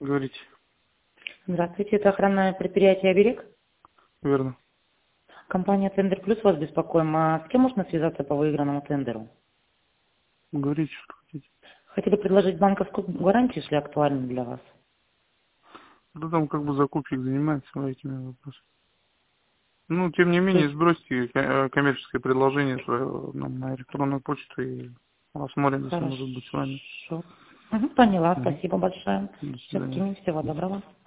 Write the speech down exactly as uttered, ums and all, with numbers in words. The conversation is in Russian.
Говорите. Здравствуйте, это охранное предприятие «Оберег». Верно. Компания «Тендер Плюс» вас беспокоим. А с кем можно связаться по выигранному тендеру? Говорите, что хотите. Хотели предложить банковскую гарантию, если актуально для вас. Да там как бы закупщик занимается этими вопросами. Ну, тем не То менее, есть, сбросьте ко- коммерческое предложение свое нам на электронную почту и посмотрим, если может быть с вами. хорошо. Угу, поняла, Мгм. спасибо большое. До Все, свидания. скинем, всего доброго.